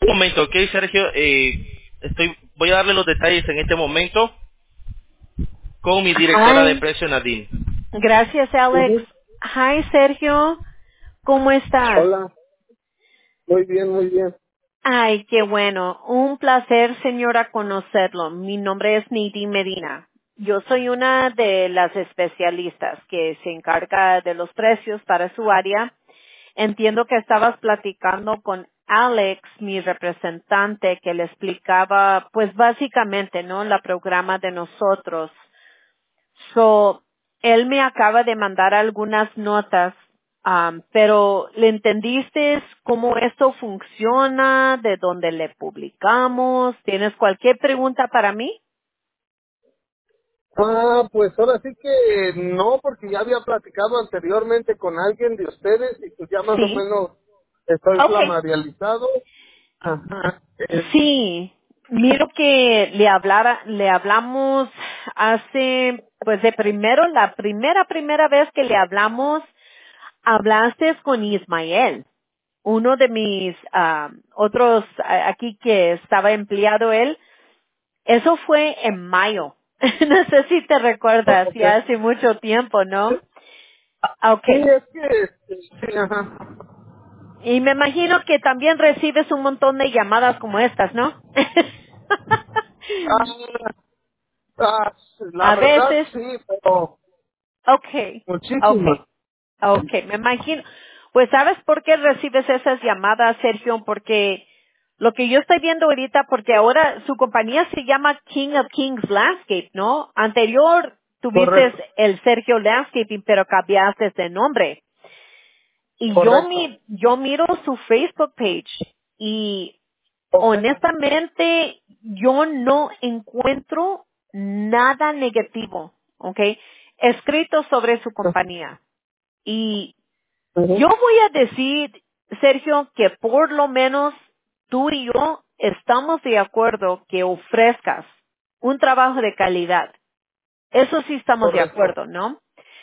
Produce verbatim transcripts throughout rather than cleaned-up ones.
Un momento, ok, Sergio. Eh, estoy, voy a darle los detalles en este momento con mi directora de Hi. precio, Nadine. Gracias, Alex. Ujú. Hi, Sergio. ¿Cómo estás? Hola, muy bien, muy bien. Ay, qué bueno. Un placer, señora, conocerlo. Mi nombre es Nidhi Medina. Yo soy una de las especialistas que se encarga de los precios para su área. Entiendo que estabas platicando con Alex, mi representante, que le explicaba, pues básicamente, ¿no? La programa de nosotros. So, él me acaba de mandar algunas notas, um, pero ¿le entendiste cómo esto funciona? ¿De dónde le publicamos? ¿Tienes cualquier pregunta para mí? Ah, pues ahora sí que no, porque ya había platicado anteriormente con alguien de ustedes y pues ya más o Sí. menos estoy Okay. familiarizado. Ajá. Eh, Sí. Miro que le hablara, le hablamos hace, pues de primero, la primera, primera vez que le hablamos, hablaste con Ismael. Uno de mis ah, otros ah, aquí que estaba empleado él, eso fue en mayo. No sé si te recuerdas, ok. ya hace mucho tiempo, Sí, ¿no? Ah, sí, okay. es que, este, sí, ajá. Y me imagino que también recibes un montón de llamadas como estas, ¿no? Ah, ah, la A verdad veces, sí, pero okay, muchísimas. okay, okay, me imagino. Pues ¿sabes por qué recibes esas llamadas, Sergio? Porque lo que yo estoy viendo ahorita, porque ahora su compañía se llama King of Kings Landscape, ¿no? Anterior tuviste Correcto, el Sergio Landscaping, pero cambiaste de nombre. Y yo correcto. mi, yo miro su Facebook page y Ok, honestamente yo no encuentro nada negativo, ¿ok? Escrito sobre su compañía. Y ujú, yo voy a decir, Sergio, que por lo menos tú y yo estamos de acuerdo que ofrezcas un trabajo de calidad. Eso sí estamos de correcto. acuerdo, ¿no?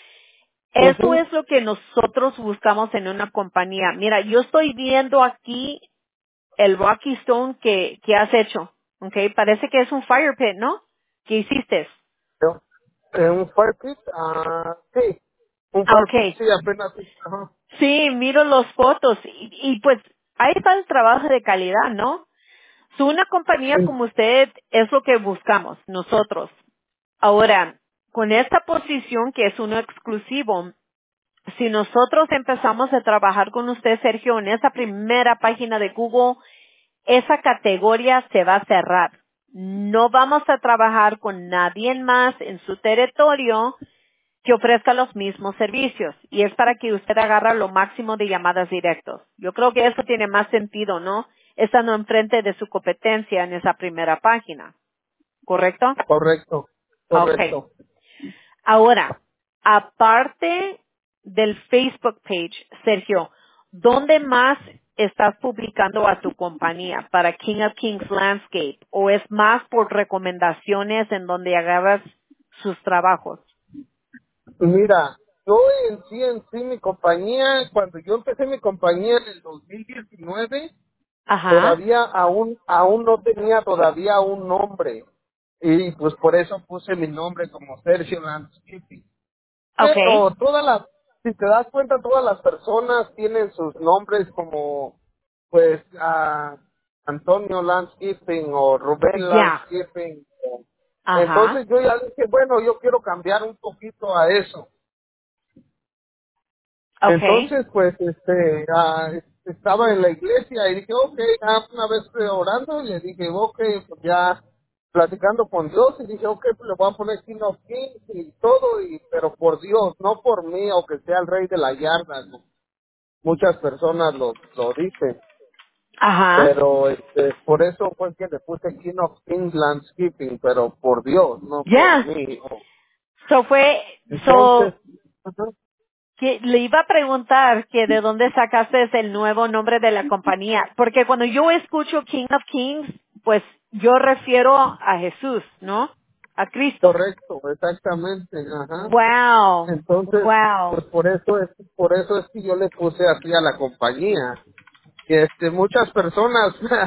Eso Ujú. es lo que nosotros buscamos en una compañía. Mira, yo estoy viendo aquí el Rocky Stone que, que has hecho, ¿ok? Parece que es un fire pit, ¿no? ¿Qué hiciste? Eh, un fire pit, ah, sí, un Ah, fire pit, ok. sí, apenas, ajá, Sí, miro los fotos y, y pues ahí está el trabajo de calidad, ¿no? So, una compañía sí, como usted es lo que buscamos nosotros. Ahora, con esta posición que es uno exclusivo, si nosotros empezamos a trabajar con usted, Sergio, en esa primera página de Google, esa categoría se va a cerrar. No vamos a trabajar con nadie más en su territorio que ofrezca los mismos servicios. Y es para que usted agarre lo máximo de llamadas directos. Yo creo que eso tiene más sentido, ¿no? Estando enfrente de su competencia en esa primera página. ¿Correcto? correcto, Ok. correcto. Ahora, aparte del Facebook page, Sergio, ¿dónde más estás publicando a tu compañía para King of Kings Landscape? ¿O es más por recomendaciones en donde agarras sus trabajos? Mira, yo en sí, en sí, mi compañía, cuando yo empecé mi compañía en el dos mil diecinueve, Ajá. todavía aún, aún no tenía todavía un nombre. Y pues por eso puse mi nombre como Sergio Landscaping. Okay. Pero todas las, si te das cuenta, todas las personas tienen sus nombres como, pues, a Antonio Landscaping o Rubén Ya. Landscaping. Ajá. Entonces yo ya dije, bueno, yo quiero cambiar un poquito a eso. Okay. Entonces, pues, este, ah, estaba en la iglesia y dije, ok, ya una vez eh, orando y le dije, ok, pues ya platicando con Dios y dije, ok, pues le voy a poner King of Kings y todo, y, pero por Dios, no por mí o que sea el rey de la yarda. ¿No? Muchas personas lo, lo dicen, Ajá. pero este, por eso fue que le puse King of Kings Landscaping, pero por Dios, no por Ya. mí. So fue, Entonces, so, ajá, que le iba a preguntar que de dónde sacaste el nuevo nombre de la compañía, porque cuando yo escucho King of Kings, pues yo refiero a Jesús, ¿no? A Cristo. correcto, exactamente, ajá. Wow, Entonces, wow. pues por eso es, por eso es que yo le puse así a la compañía. Que este, muchas personas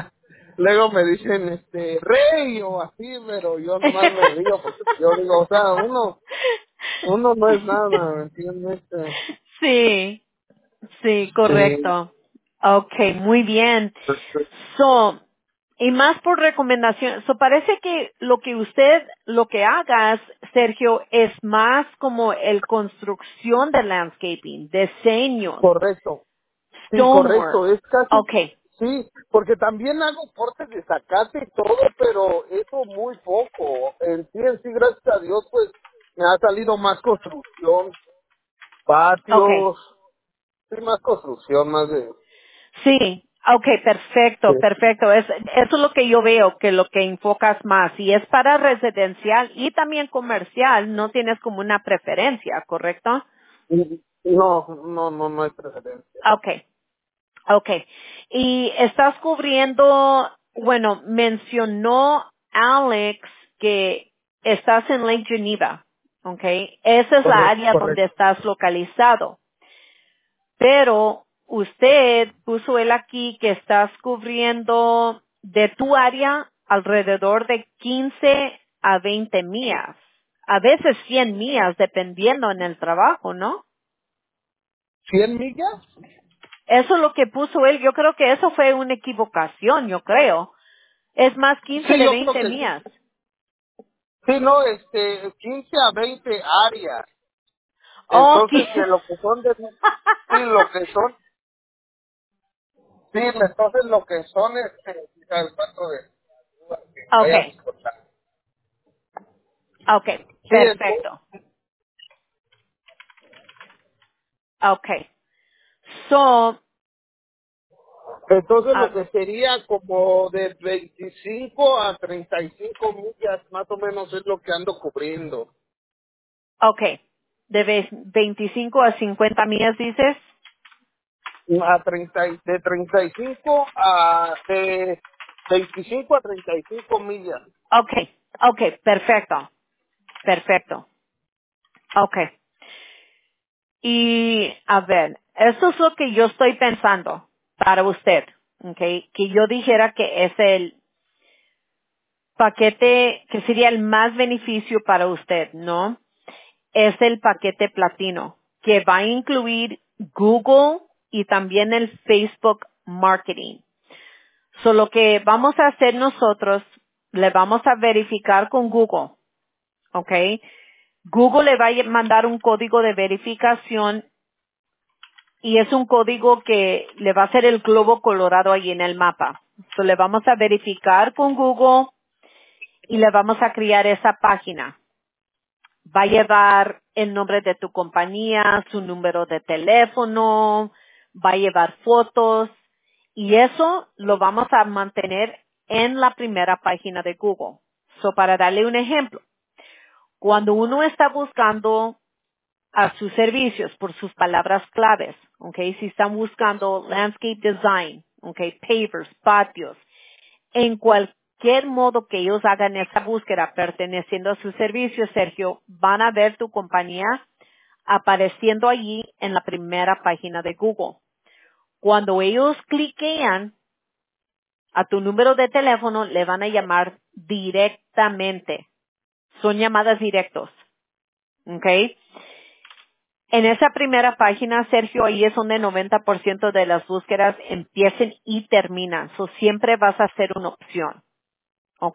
luego me dicen, este, rey o así, pero yo nomás me río porque yo digo, o sea, uno, uno no es nada, ¿me entiendes? Este, Sí, sí, sí. correcto. Okay, muy bien. So, y más por recomendación, so parece que lo que usted, lo que hagas, Sergio, es más como el construcción de landscaping, diseños, Correcto, sí, stonework. correcto, es casi, Okay, sí, porque también hago cortes de zacate y todo, pero eso muy poco. En sí, en sí, gracias a Dios, pues, me ha salido más construcción, okay. patios, sí, más construcción, más de... Sí, okay, perfecto, Sí. perfecto. Es, eso es lo que yo veo, que lo que enfocas más. Si es para residencial y también comercial, no tienes como una preferencia, ¿correcto? Y- No, no, no, no hay preferencia. Okay, okay. Y estás cubriendo, bueno, mencionó Alex que estás en Lake Geneva, okay. Esa es la Correcto, área donde correcto. estás localizado. Pero usted puso él aquí que estás cubriendo de tu área alrededor de quince a veinte millas. A veces cien millas, dependiendo en el trabajo, ¿no? ¿Cien millas? Eso es lo que puso él. Yo creo que eso fue una equivocación, yo creo. Es más quince Sí, de yo creo veinte que sí. millas. Sí, no, este, quince a veinte áreas. Oh, Entonces, de lo que son de... Sí, lo que son... Sí, entonces lo que son, este, el cuatro de... que vaya a okay, disfrutar. okay, Sí, entonces, perfecto. Okay. So, entonces a lo ver. que sería como de veinticinco a treinta y cinco millas, más o menos es lo que ando cubriendo. Okay. De ve- veinticinco a cincuenta millas dices. A treinta y- de treinta y cinco a... de veinticinco a treinta y cinco millas. Okay. Okay. Perfecto. Perfecto. Okay. Y a ver, eso es lo que yo estoy pensando para usted. Okay. Que yo dijera que es el paquete que sería el más beneficio para usted, ¿no? Es el paquete platino, que va a incluir Google y también el Facebook Marketing. So, lo que vamos a hacer nosotros, le vamos a verificar con Google, ¿ok? Google le va a mandar un código de verificación y es un código que le va a hacer el globo colorado ahí en el mapa. So, le vamos a verificar con Google y le vamos a crear esa página. Va a llevar el nombre de tu compañía, su número de teléfono, va a llevar fotos y eso lo vamos a mantener en la primera página de Google. So, para darle un ejemplo, cuando uno está buscando a sus servicios por sus palabras claves, okay, si están buscando landscape design, okay, pavers, patios, en cualquier modo que ellos hagan esa búsqueda perteneciendo a su servicio, Sergio, van a ver tu compañía apareciendo allí en la primera página de Google. Cuando ellos cliquean a tu número de teléfono, le van a llamar directamente. Son llamadas directos. ¿Ok? En esa primera página, Sergio, ahí es donde el noventa por ciento de las búsquedas empiecen y terminan. So, siempre vas a ser una opción. ¿Ok?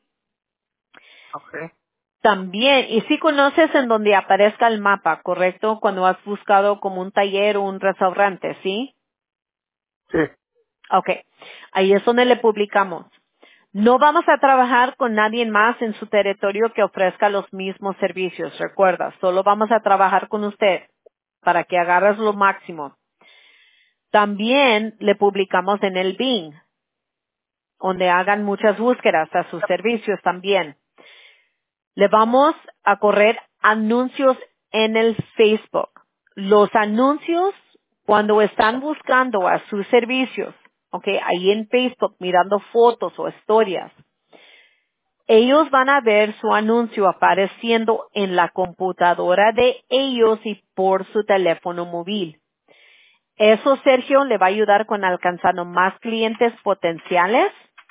Okay. También, y si conoces en donde aparezca el mapa, ¿correcto? Cuando has buscado como un taller o un restaurante, ¿sí? Sí. Ok. Ahí es donde le publicamos. No vamos a trabajar con nadie más en su territorio que ofrezca los mismos servicios, recuerda. Solo vamos a trabajar con usted para que agarres lo máximo. También le publicamos en el Bing, donde hagan muchas búsquedas a sus servicios también. Le vamos a correr anuncios en el Facebook. Los anuncios, cuando están buscando a sus servicios, ok, ahí en Facebook mirando fotos o historias, ellos van a ver su anuncio apareciendo en la computadora de ellos y por su teléfono móvil. Eso, Sergio, le va a ayudar con alcanzando más clientes potenciales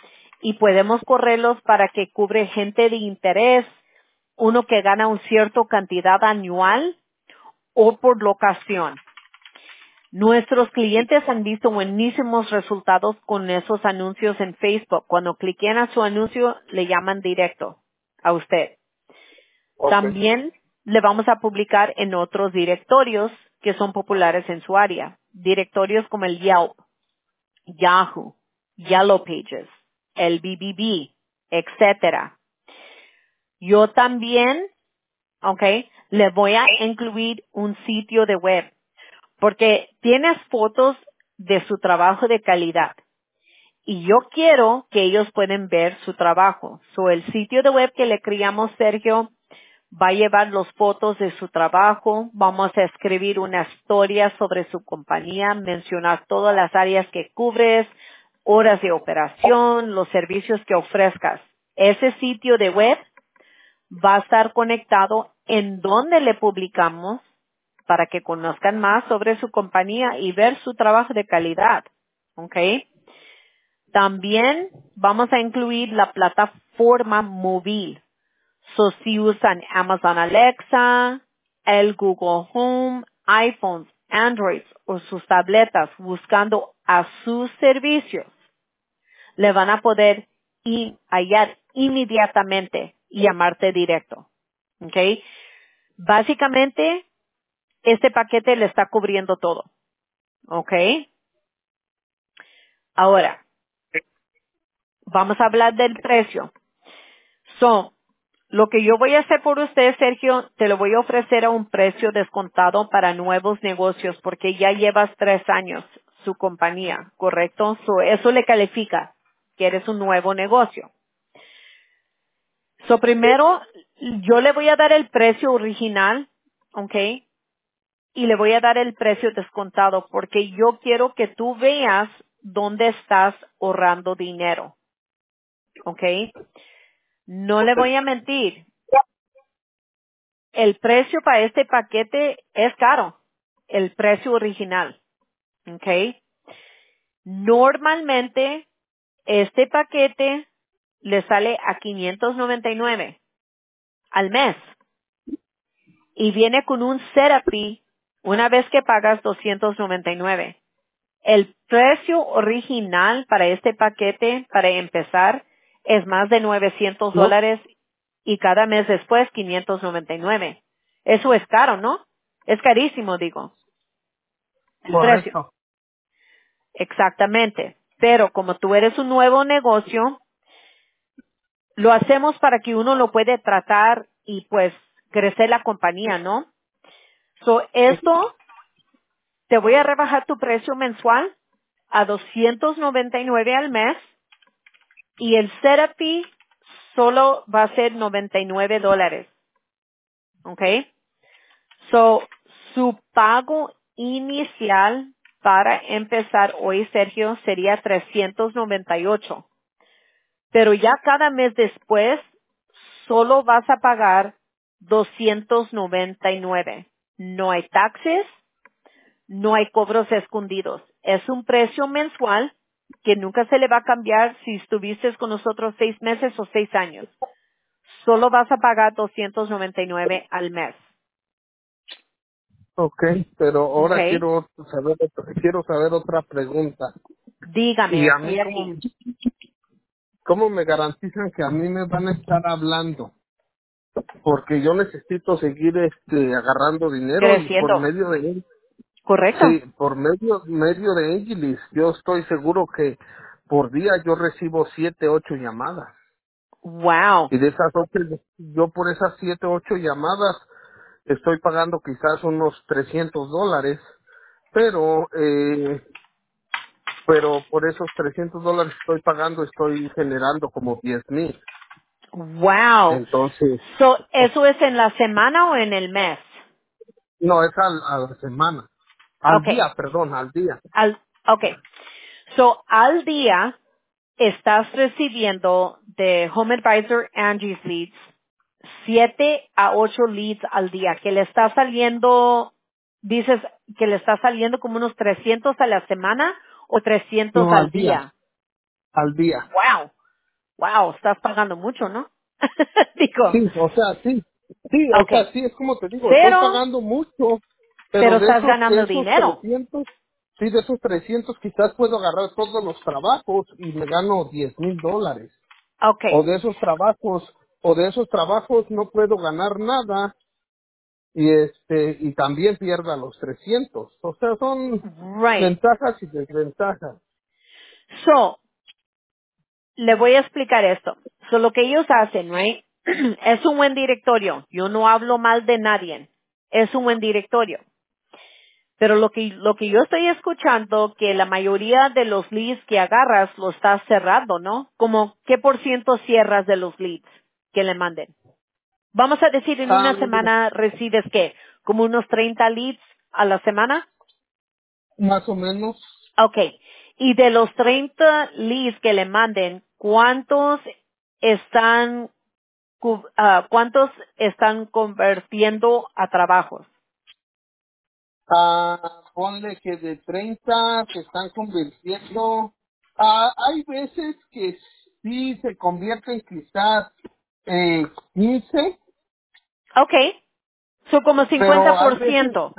y podemos correrlos para que cubre gente de interés, uno que gana una cierta cantidad anual o por locación. Nuestros clientes han visto buenísimos resultados con esos anuncios en Facebook. Cuando cliquen a su anuncio, le llaman directo a usted. Ok. También le vamos a publicar en otros directorios que son populares en su área. Directorios como el Yelp, Yahoo, Yellow Pages, el B B B, etcétera. Yo también, ok, le voy a incluir un sitio de web porque tienes fotos de su trabajo de calidad y yo quiero que ellos puedan ver su trabajo. So, el sitio de web que le creamos, Sergio, va a llevar las fotos de su trabajo, vamos a escribir una historia sobre su compañía, mencionar todas las áreas que cubres, horas de operación, los servicios que ofrezcas. Ese sitio de web va a estar conectado en donde le publicamos para que conozcan más sobre su compañía y ver su trabajo de calidad. ¿Ok? También vamos a incluir la plataforma móvil. So, si usan Amazon Alexa, el Google Home, iPhones, Androids o sus tabletas buscando a sus servicios, le van a poder i- hallar inmediatamente y llamarte directo. ¿Ok? Básicamente, este paquete le está cubriendo todo. ¿Ok? Ahora, vamos a hablar del precio. So, lo que yo voy a hacer por usted, Sergio, te lo voy a ofrecer a un precio descontado para nuevos negocios porque ya llevas tres años su compañía, ¿correcto? So, eso le califica que eres un nuevo negocio. So, primero, yo le voy a dar el precio original, ¿ok? Y le voy a dar el precio descontado porque yo quiero que tú veas dónde estás ahorrando dinero, ¿ok? No le Ok. voy a mentir. El precio para este paquete es caro. El precio original. ¿Ok? Normalmente, este paquete le sale a quinientos noventa y nueve al mes. Y viene con un setup fee una vez que pagas doscientos noventa y nueve. El precio original para este paquete, para empezar, es más de novecientos No, dólares y cada mes después quinientos noventa y nueve. Eso es caro, ¿no? Es carísimo, digo, el precio. correcto. Exactamente. Pero como tú eres un nuevo negocio, lo hacemos para que uno lo puede tratar y pues crecer la compañía, ¿no? So, esto te voy a rebajar tu precio mensual a doscientos noventa y nueve al mes y el setup fee solo va a ser noventa y nueve dólares. ¿Ok? So, su pago inicial para empezar hoy, Sergio, sería trescientos noventa y ocho. Pero ya cada mes después, solo vas a pagar doscientos noventa y nueve. No hay taxes, no hay cobros escondidos. Es un precio mensual que nunca se le va a cambiar si estuviste con nosotros seis meses o seis años. Solo vas a pagar doscientos noventa y nueve al mes. Ok, pero ¿Ok? ahora quiero saber, quiero saber otra pregunta. Dígame, Y a mí, estoy ¿cómo, aquí. cómo me garantizan que a mí me van a estar hablando? Porque yo necesito seguir este agarrando dinero y por Creciendo. medio de ¿Correcto? sí, por medio medio de Angelis, yo estoy seguro que por día yo recibo siete, ocho llamadas. Wow. Y de esas ocho, yo por esas siete, ocho llamadas estoy pagando quizás unos trescientos dólares, pero eh, pero por esos trescientos dólares estoy pagando, estoy generando como diez mil. Wow. Entonces, So, ¿eso es en la semana o en el mes? no, es al, a la semana. Al Okay. día, perdón, al día. Al, okay. So, al día estás recibiendo de Home Advisor Angie's Leads siete a ocho leads al día, que le está saliendo, dices que le está saliendo como unos trescientos a la semana o trescientos No, al al día, día. al día. Wow. wow, estás pagando mucho, ¿no? Digo, Sí, o sea, sí. Sí, o okay, sea, sí, es como te digo, estoy pero, pagando mucho, pero pero de estás esos, de ganando esos dinero. trescientos, sí, de esos trescientos quizás puedo agarrar todos los trabajos y me gano diez mil dólares. O Okay, de esos trabajos, o de esos trabajos no puedo ganar nada y este, y también pierda los trescientos. O sea, son right. ventajas y desventajas. So, le voy a explicar esto. So, lo que ellos hacen, right? Es un buen directorio. Yo no hablo mal de nadie. Es un buen directorio. Pero lo que, lo que yo estoy escuchando, que la mayoría de los leads que agarras lo estás cerrando, ¿no? Como, ¿qué por ciento cierras de los leads que le manden? Vamos a decir, en Ah, una semana recibes, ¿qué? Como unos treinta leads a la semana. más o menos. Okay. Y de los treinta leads que le manden, ¿cuántos están, cu- ah, cuántos están convirtiendo a trabajos? Ah, ponle que de treinta se están convirtiendo. Ah, hay veces que sí se convierten quizás en quince, Okay. Son como pero hay veces, cincuenta por ciento.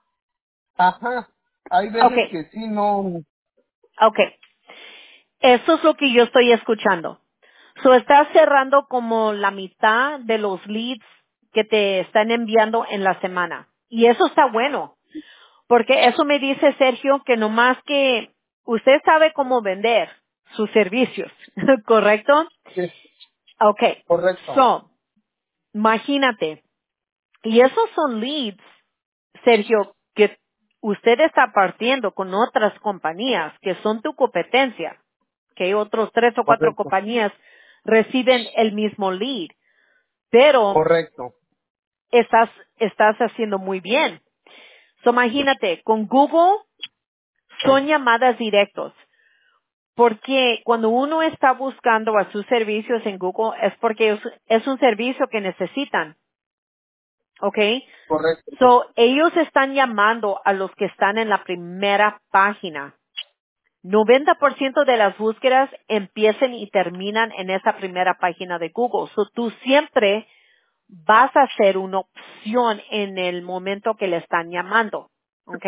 ajá, hay veces Okay. que sí no. Okay. Eso es lo que yo estoy escuchando. So, estás cerrando como la mitad de los leads que te están enviando en la semana. Y eso está bueno, porque eso me dice Sergio que nomás que usted sabe cómo vender sus servicios, ¿correcto? Es Okay. correcto, So, imagínate. Y esos son leads, Sergio, que usted está partiendo con otras compañías que son tu competencia, que otros tres o cuatro correcto, compañías reciben el mismo lead, pero correcto, estás, estás haciendo muy bien. So, imagínate, con Google son llamadas directos, porque cuando uno está buscando a sus servicios en Google es porque es, es un servicio que necesitan, ¿ok? correcto. So, ellos están llamando a los que están en la primera página. noventa por ciento de las búsquedas empiezan y terminan en esa primera página de Google. So, tú siempre vas a ser una opción en el momento que le están llamando. ¿Ok?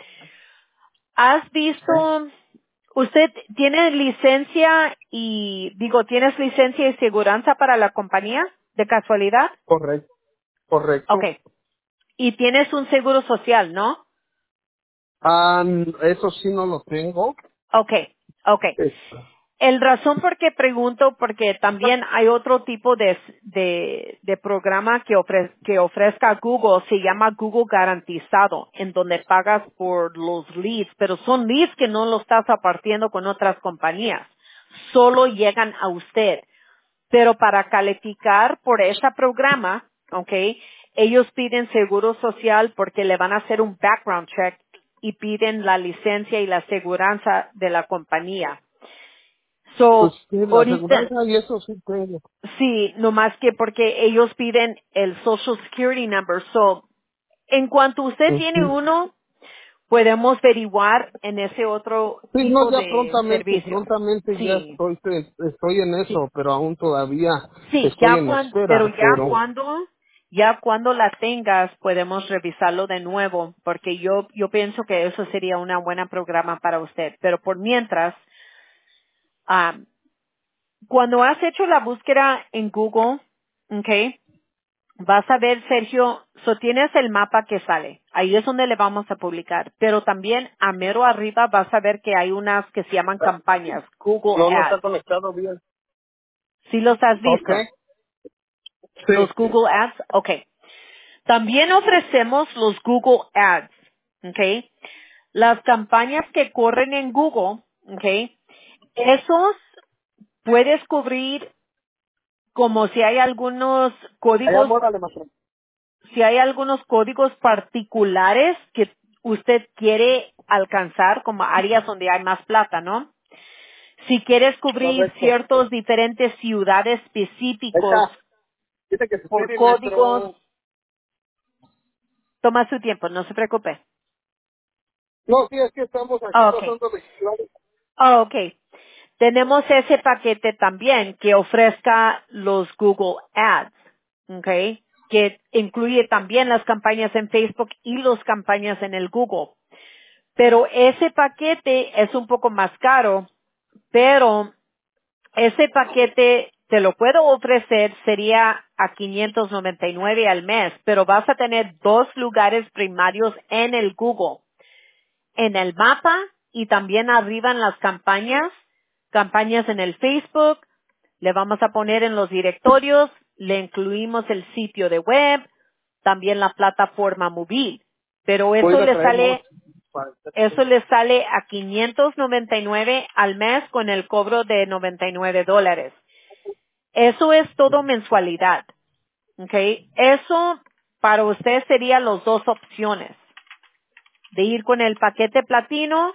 ¿Has visto, usted tiene licencia y, digo, tienes licencia y seguridad para la compañía de casualidad? Correcto, correcto. Ok. Y tienes un seguro social, ¿no? Ah, eso sí no lo tengo. Okay, okay. Es- El razón por qué pregunto, porque también hay otro tipo de, de, de programa que, ofre, que ofrezca Google, se llama Google Garantizado, en donde pagas por los leads, pero son leads que no los estás apartiendo con otras compañías, solo llegan a usted. Pero para calificar por ese programa, okay, ellos piden seguro social porque le van a hacer un background check y piden la licencia y la aseguranza de la compañía. Pues So, sí, la ahorita, aseguranza y eso sí tengo. sí, no más que porque ellos piden el Social Security Number. So, en cuanto usted tiene Ujú. uno, podemos averiguar en ese otro Sí, no, tipo ya de prontamente, servicio. prontamente ya Sí, estoy, estoy en sí. eso, pero aún todavía Sí, estoy ya en cuando, pero espera, ya pero cuando, ya cuando la tengas, podemos revisarlo de nuevo, porque yo, yo pienso que eso sería una buena programa para usted. Pero por mientras, ah, cuando has hecho la búsqueda en Google, okay, vas a ver, Sergio, so tienes el mapa que sale. Ahí es donde le vamos a publicar. Pero también a mero arriba vas a ver que hay unas que se llaman campañas, Google no, no está Ads. conectado bien. ¿Sí los has Ok, visto? Los sí. Google Ads, okay. También ofrecemos los Google Ads, ¿ok? Las campañas que corren en Google, ¿ok? Esos puedes cubrir como si hay algunos Allá, códigos, mórale, maestro. si hay algunos códigos particulares que usted quiere alcanzar como áreas donde hay más plata, ¿no? Si quieres cubrir Correcto. ciertos diferentes ciudades Ahí específicos está. Dice que se por espere, códigos, maestro. toma su tiempo, no se preocupe. No, sí, es que estamos aquí Ah, okay. pasando de ciudad. Ah, okay. Tenemos ese paquete también que ofrezca los Google Ads, ¿ok? Que incluye también las campañas en Facebook y las campañas en el Google. Pero ese paquete es un poco más caro, pero ese paquete te lo puedo ofrecer, sería a quinientos noventa y nueve al mes, pero vas a tener dos lugares primarios en el Google, en el mapa y también arriba en las campañas, campañas en el Facebook, le vamos a poner en los directorios, le incluimos el sitio de web, también la plataforma móvil, pero Voy a eso ir a le traer sale, notes para eso le sale a quinientos noventa y nueve al mes con el cobro de noventa y nueve dólares. Eso es todo mensualidad, ¿ok? Eso para usted sería las dos opciones, de ir con el paquete platino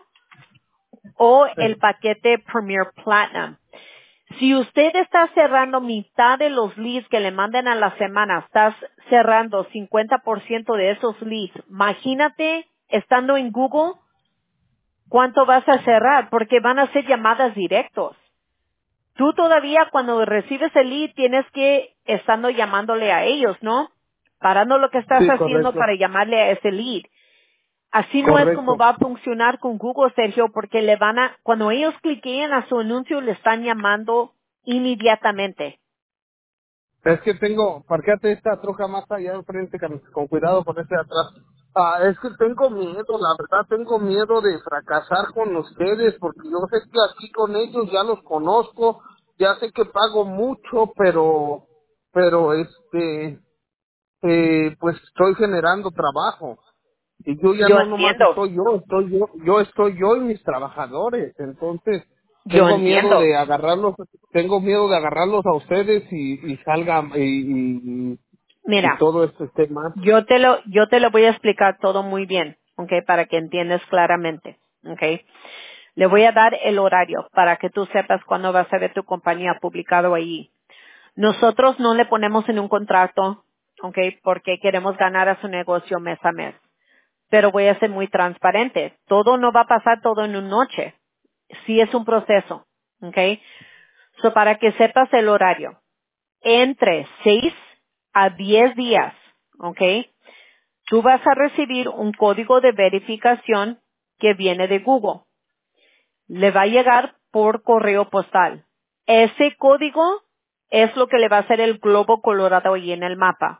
o el paquete Premier Platinum. Si usted está cerrando mitad de los leads que le manden a la semana, estás cerrando cincuenta por ciento de esos leads, imagínate estando en Google, ¿cuánto vas a cerrar? Porque van a ser llamadas directos. Tú todavía cuando recibes el lead tienes que estando llamándole a ellos, ¿no? Parando lo que estás Sí, haciendo correcto, para llamarle a ese lead. Así no es como correcto. va a funcionar con Google, Sergio, porque le van a, cuando ellos cliquen a su anuncio, le están llamando inmediatamente. Es que tengo, parqueate esta troca más allá enfrente, con, con cuidado con ese de atrás. Ah, es que tengo miedo, la verdad, tengo miedo de fracasar con ustedes, porque yo sé que aquí con ellos ya los conozco, ya sé que pago mucho, pero, pero este, eh, pues estoy generando trabajo. Y yo ya Yo no nomás entiendo, estoy yo, estoy yo, yo estoy yo y mis trabajadores. Entonces, yo tengo miedo entiendo. de agarrarlos, tengo miedo de agarrarlos a ustedes y, y salga y, y, y Mira, todo esto esté mal. yo te lo, yo te lo voy a explicar todo muy bien, ¿ok? Para que entiendas claramente, ¿ok? Le voy a dar el horario para que tú sepas cuándo vas a ver tu compañía publicado ahí. Nosotros no le ponemos en un contrato, ¿ok? Porque queremos ganar a su negocio mes a mes. Pero voy a ser muy transparente. Todo no va a pasar todo en una noche. Sí es un proceso, ¿ok? So, para que sepas el horario. Entre seis a diez días, ¿ok? Tú vas a recibir un código de verificación que viene de Google. Le va a llegar por correo postal. Ese código es lo que le va a hacer el globo colorado ahí en el mapa.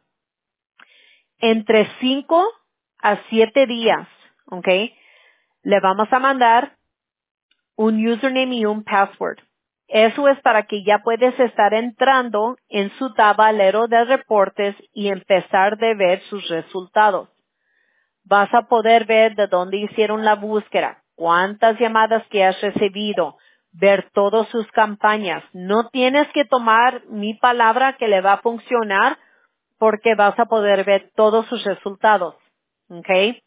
Entre cinco a siete días, ¿ok? Le vamos a mandar un username y un password. Eso es para que ya puedes estar entrando en su tablero de reportes y empezar de ver sus resultados. Vas a poder ver de dónde hicieron la búsqueda, cuántas llamadas que has recibido, ver todas sus campañas. No tienes que tomar mi palabra que le va a funcionar porque vas a poder ver todos sus resultados. ¿Ok?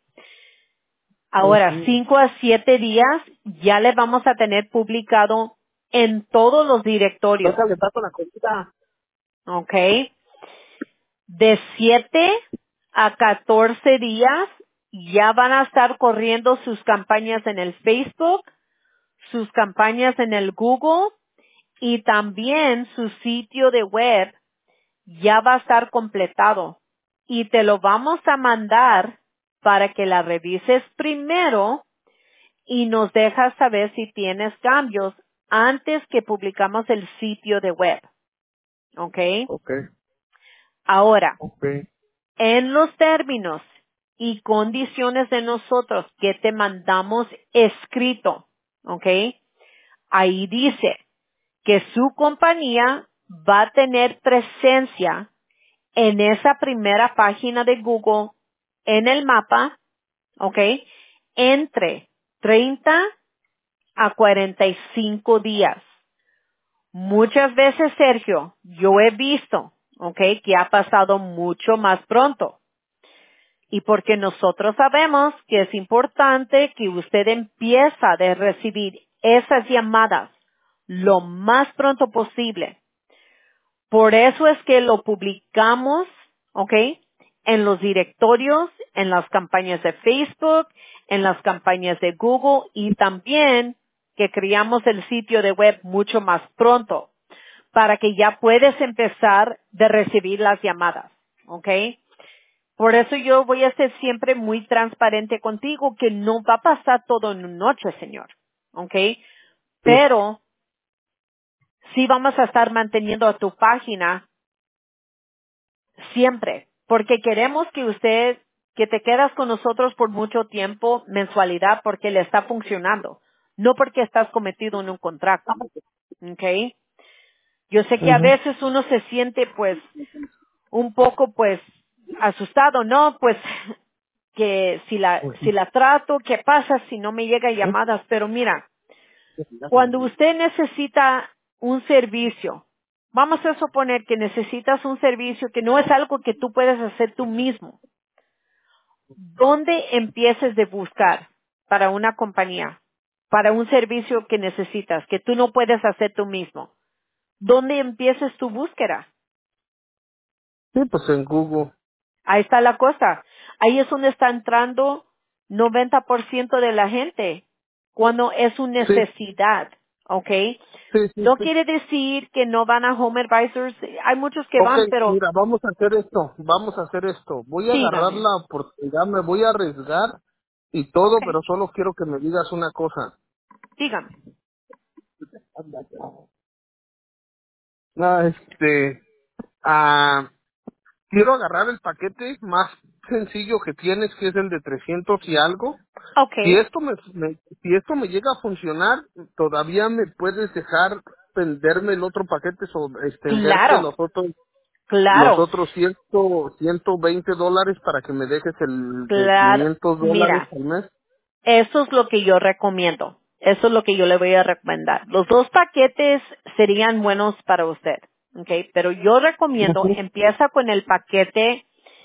Ahora, Ujú. cinco a siete días ya le vamos a tener publicado en todos los directorios. Déjale tapo la comida. ¿Ok? De siete a catorce días ya van a estar corriendo sus campañas en el Facebook, sus campañas en el Google y también su sitio de web ya va a estar completado. Y te lo vamos a mandar para que la revises primero y nos dejas saber si tienes cambios antes que publicamos el sitio de web. ¿Ok? Okay, Ahora, okay, en los términos y condiciones de nosotros que te mandamos escrito, ¿ok? Ahí dice que su compañía va a tener presencia en esa primera página de Google, en el mapa, ¿ok? Entre treinta a cuarenta y cinco días. Muchas veces, Sergio, yo he visto, ¿ok? Que ha pasado mucho más pronto. Y porque nosotros sabemos que es importante que usted empieza a recibir esas llamadas lo más pronto posible. Por eso es que lo publicamos, ¿ok? En los directorios, en las campañas de Facebook, en las campañas de Google y también que creamos el sitio de web mucho más pronto para que ya puedes empezar de recibir las llamadas, ¿ok? Por eso yo voy a ser siempre muy transparente contigo que no va a pasar todo en una noche, señor, ¿ok? Sí. Pero sí vamos a estar manteniendo a tu página siempre, porque queremos que usted, que te quedas con nosotros por mucho tiempo, mensualidad, porque le está funcionando, no porque estás cometido en un contrato, ¿ok? Yo sé que a Ujú. veces uno se siente, pues, un poco, pues, asustado, ¿no? Pues, que si la, si la trato, ¿qué pasa si no me llegan llamadas? Pero mira, cuando usted necesita un servicio, vamos a suponer que necesitas un servicio que no es algo que tú puedes hacer tú mismo. ¿Dónde empieces de buscar para una compañía, para un servicio que necesitas, que tú no puedes hacer tú mismo? ¿Dónde empieces tu búsqueda? Sí, pues en Google. Ahí está la cosa. Ahí es donde está entrando noventa por ciento de la gente, cuando es una Sí, necesidad, ¿ok? sí, sí, No sí. quiere decir que no van a Home Advisors. Hay muchos que Ok, van, pero mira, vamos a hacer esto, vamos a hacer esto. Voy a agarrar dígame. la oportunidad, me voy a arriesgar y todo, Ok, pero solo quiero que me digas una cosa. dígame. Ah, este, ah, quiero agarrar el paquete más sencillo que tienes, que es el de trescientos y algo. Ok, Si esto me, me- si esto me llega a funcionar, todavía me puedes dejar venderme el otro paquete o extenderte claro, los otros los claro, otros cien, ciento veinte dólares para que me dejes el de claro. quinientos dólares Mira, al mes. eso es lo que yo recomiendo. Eso es lo que yo le voy a recomendar. Los dos paquetes serían buenos para usted, ¿ok? Pero yo recomiendo, Ujú, empieza con el paquete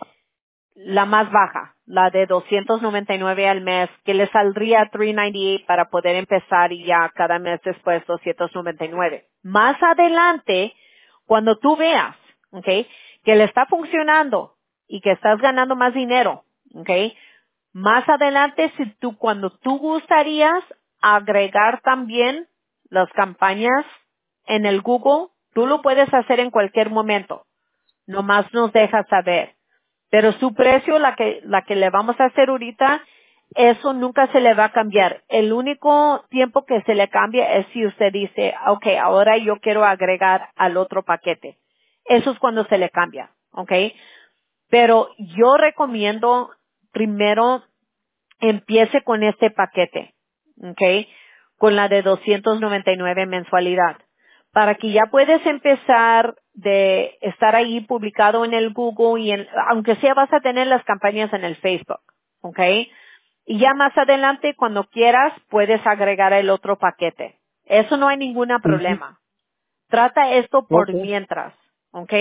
la más baja, la de doscientos noventa y nueve al mes, que le saldría trescientos noventa y ocho para poder empezar y ya cada mes después doscientos noventa y nueve. Más adelante, cuando tú veas, ¿ok? Que le está funcionando y que estás ganando más dinero, ¿ok? Más adelante, si tú, cuando tú gustarías agregar también las campañas en el Google, tú lo puedes hacer en cualquier momento. Nomás nos deja saber. Pero su precio, la que, la que le vamos a hacer ahorita, eso nunca se le va a cambiar. El único tiempo que se le cambia es si usted dice, ok, ahora yo quiero agregar al otro paquete. Eso es cuando se le cambia, ok. Pero yo recomiendo primero empiece con este paquete, ¿ok? Con la de doscientos noventa y nueve mensualidad, para que ya puedes empezar de estar ahí publicado en el Google y en, aunque sea vas a tener las campañas en el Facebook, ¿ok? Y ya más adelante, cuando quieras, puedes agregar el otro paquete. Eso no hay ningún ujú, problema. Trata esto por ok, mientras, ¿ok?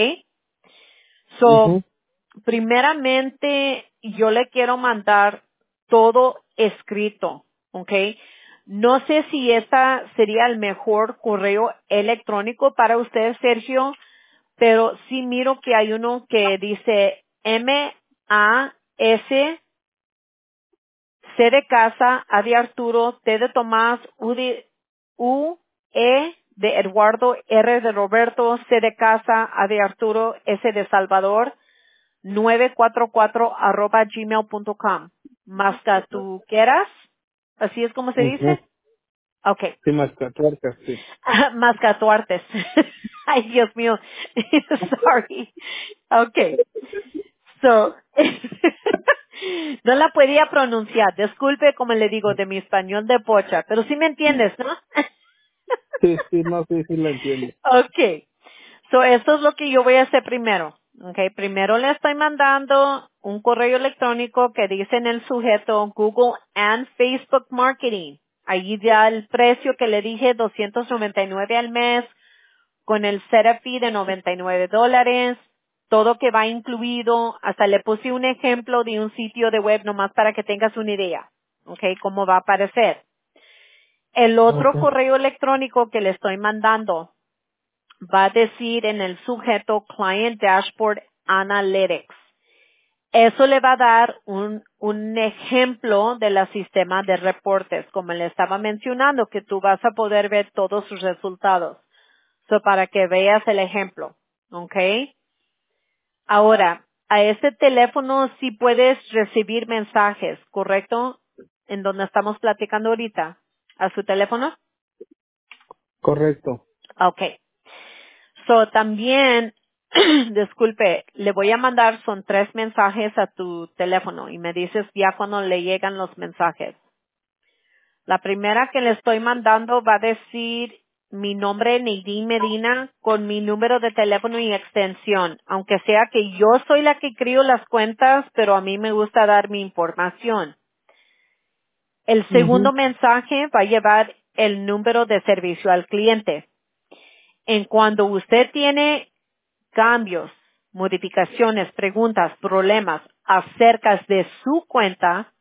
So, ujú, primeramente, yo le quiero mandar todo escrito, ¿ok? No sé si esta sería el mejor correo electrónico para usted, Sergio, pero sí miro que hay uno que dice M A S C de casa, A de Arturo, T de Tomás, U de U, E de Eduardo, R de Roberto, C de casa, A de Arturo, S de Salvador, nueve cuatro cuatro arroba gmail punto com. Más que tú quieras, así es como se ujú. dice. Okay. Sí, más catorce, sí. Mascatuartes. Ay, Dios mío. Sorry. Okay. So, no la podía pronunciar. Disculpe como le digo de mi español de pocha, pero sí me entiendes, ¿no? Sí, sí, no, sí, sí la entiendo. Okay. So, esto es lo que yo voy a hacer primero. Okay. Primero le estoy mandando un correo electrónico que dice en el sujeto Google and Facebook Marketing. Allí ya el precio que le dije, doscientos noventa y nueve al mes, con el setup fee de noventa y nueve dólares, todo que va incluido. Hasta le puse un ejemplo de un sitio de web nomás para que tengas una idea. Okay. Cómo va a aparecer. El Ok. otro correo electrónico que le estoy mandando va a decir en el sujeto Client Dashboard Analytics. Eso le va a dar un, un ejemplo de la sistema de reportes, como le estaba mencionando, que tú vas a poder ver todos sus resultados. So, para que veas el ejemplo. ¿Ok? Ahora, a este teléfono sí puedes recibir mensajes, ¿correcto? En donde estamos platicando ahorita. ¿A su teléfono? Correcto. Okay. So, también, disculpe, le voy a mandar, son tres mensajes a tu teléfono y me dices ya cuando le llegan los mensajes. La primera que le estoy mandando va a decir mi nombre, Nadine Medina, con mi número de teléfono y extensión, aunque sea que yo soy la que crío las cuentas, pero a mí me gusta dar mi información. El segundo Mhm. mensaje va a llevar el número de servicio al cliente. En cuando usted tiene cambios, modificaciones, preguntas, problemas acerca de su cuenta,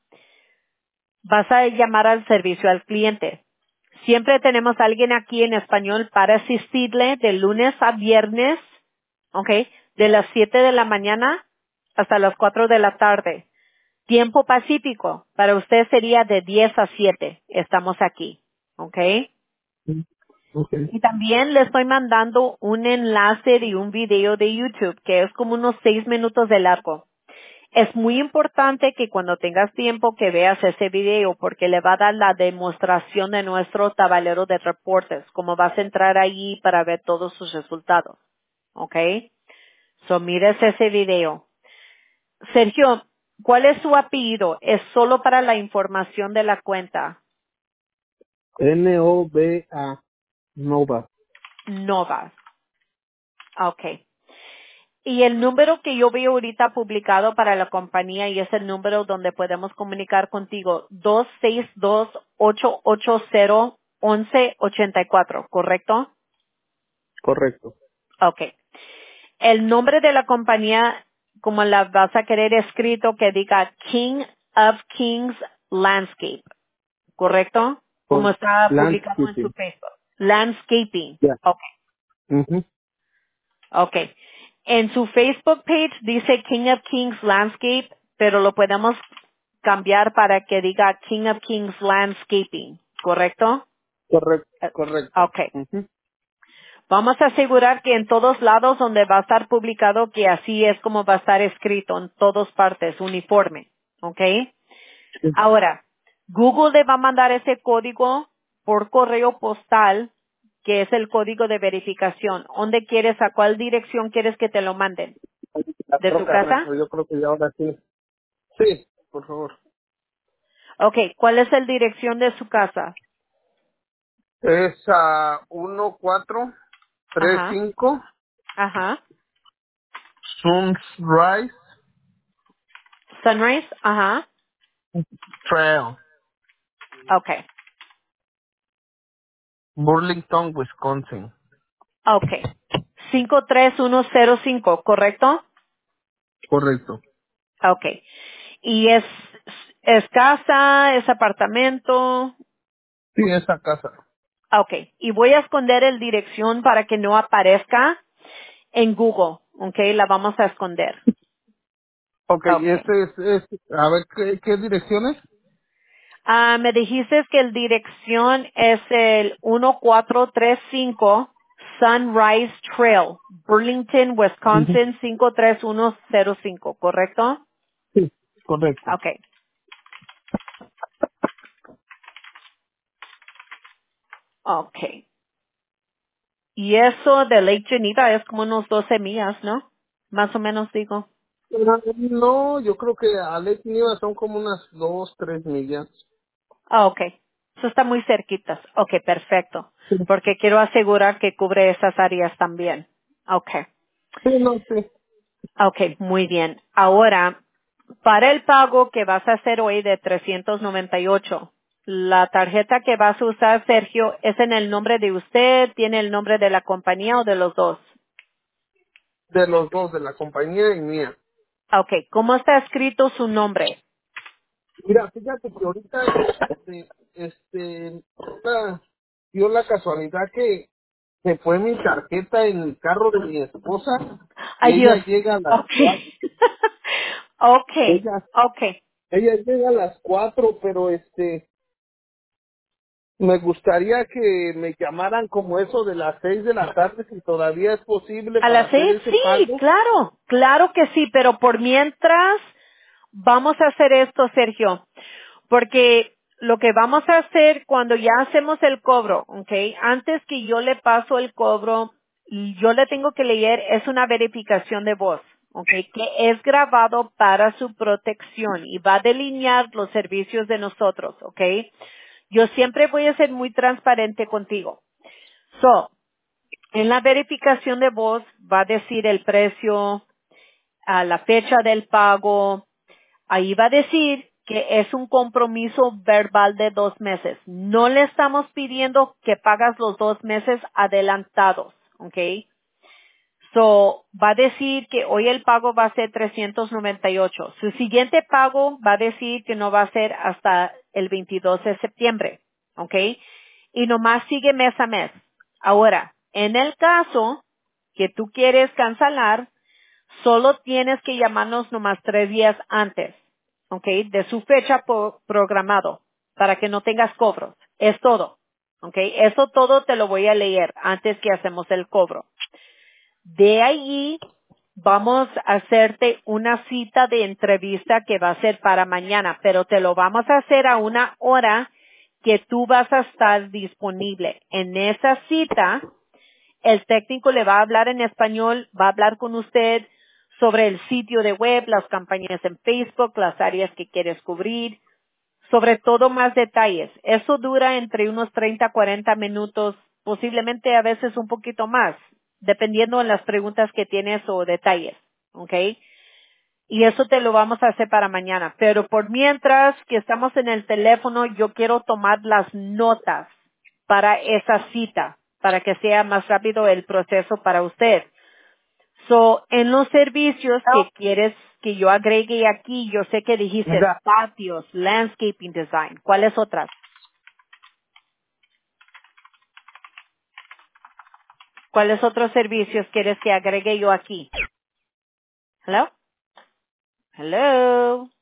vas a llamar al servicio al cliente. Siempre tenemos a alguien aquí en español para asistirle de lunes a viernes, ¿ok? De las siete de la mañana hasta las cuatro de la tarde. Tiempo pacífico para usted sería de diez a siete. Estamos aquí, ¿ok? Okay. Y también le estoy mandando un enlace de un video de YouTube que es como unos seis minutos de largo. Es muy importante que cuando tengas tiempo que veas ese video porque le va a dar la demostración de nuestro tablero de reportes, cómo vas a entrar ahí para ver todos sus resultados. ¿Ok? So mires ese video. Sergio, ¿cuál es su apellido? Es solo para la información de la cuenta. N O V A. Nova. Nova. Ok. Y el número que yo veo ahorita publicado para la compañía y es el número donde podemos comunicar contigo, dos seis dos, ocho ocho cero, once ochenta y cuatro, ¿correcto? Correcto. Okay. El nombre de la compañía, como la vas a querer escrito, que diga King of Kings Landscape, ¿correcto? Como Con está publicado en su landscaping. Facebook. Landscaping. Ya. Ok. Mhm. Okay. En su Facebook page dice King of Kings Landscape, pero lo podemos cambiar para que diga King of Kings Landscaping, ¿correcto? Correcto. Eh, Correcto. Okay. Mhm. Vamos a asegurar que en todos lados donde va a estar publicado que así es como va a estar escrito en todas partes, uniforme, ¿ok? Ahora, Google le va a mandar ese código por correo postal, que es el código de verificación. ¿Dónde quieres, a cuál dirección quieres que te lo manden? La ¿De su troca casa? retro, yo creo que ya ahora sí. Sí, por favor. Ok, ¿cuál es la dirección de su casa? Es a uno cuatro tres Ajá, cinco ajá. Sunrise Sunrise, ajá. Trail, Ok, Burlington, Wisconsin. ok. cinco tres uno cero cinco, ¿correcto? Correcto. Ok. ¿Y es, es casa, es apartamento? Sí, esa casa. Ok. Y voy a esconder el dirección para que no aparezca en Google. Ok, la vamos a esconder. Ok, y Ok. este es, es a ver, ¿qué, qué direcciones? Ah, me dijiste que el dirección es el uno cuatro tres cinco Sunrise Trail, Burlington, Ujú. Wisconsin cinco tres uno cero cinco, ¿correcto? Sí, correcto. Okay, okay. Y eso de Lake Geneva es como unos doce millas, ¿no? Más o menos digo. Pero, no, yo creo que a Lake Niva son como unas dos, tres millas. Ah, okay. Eso está muy cerquitas. Okay, perfecto. Sí, Porque quiero asegurar que cubre esas áreas también. Okay. sí, no sé. Okay, muy bien. Ahora, para el pago que vas a hacer hoy de trescientos noventa y ocho, la tarjeta que vas a usar, Sergio, ¿es en el nombre de usted? ¿Tiene el nombre de la compañía o de los dos? De los dos, de la compañía y mía. Okay, ¿cómo está escrito su nombre? Mira, fíjate que ahorita, este, este, ahorita dio la casualidad que se fue mi tarjeta en el carro de mi esposa y Ay, Dios. ella llega a las Okay. cuatro. Okay, Ella, okay. ella llega a las cuatro, pero este, me gustaría que me llamaran como eso de las seis de la tarde, si todavía es posible ¿A para las hacer seis? ese Sí, pago. claro, claro que sí, pero por mientras vamos a hacer esto, Sergio, porque lo que vamos a hacer cuando ya hacemos el cobro, ¿ok? Antes que yo le paso el cobro, yo le tengo que leer, es una verificación de voz, ¿ok? Que es grabado para su protección y va a delinear los servicios de nosotros, ¿ok? Yo siempre voy a ser muy transparente contigo. So, en la verificación de voz va a decir el precio, a la fecha del pago, ahí va a decir que es un compromiso verbal de dos meses. No le estamos pidiendo que pagas los dos meses adelantados, ¿ok? So, va a decir que hoy el pago va a ser trescientos noventa y ocho. Su siguiente pago va a decir que no va a ser hasta el veintidós de septiembre, ¿ok? Y nomás sigue mes a mes. Ahora, en el caso que tú quieres cancelar, solo tienes que llamarnos nomás tres días antes, ¿ok? De su fecha po- programado, para que no tengas cobros. Es todo, ¿ok? Eso todo te lo voy a leer antes que hacemos el cobro. De allí vamos a hacerte una cita de entrevista que va a ser para mañana, pero te lo vamos a hacer a una hora que tú vas a estar disponible. En esa cita, el técnico le va a hablar en español, va a hablar con usted sobre el sitio de web, las campañas en Facebook, las áreas que quieres cubrir, sobre todo más detalles. Eso dura entre unos treinta a cuarenta minutos, posiblemente a veces un poquito más, dependiendo de las preguntas que tienes o detalles, ¿ok? Y eso te lo vamos a hacer para mañana. Pero por mientras que estamos en el teléfono, yo quiero tomar las notas para esa cita, para que sea más rápido el proceso para usted. So, en los servicios que quieres que yo agregue aquí, yo sé que dijiste Mira, patios, landscaping design. ¿Cuáles otras? ¿Cuáles otros servicios quieres que agregue yo aquí? Hello? Hello?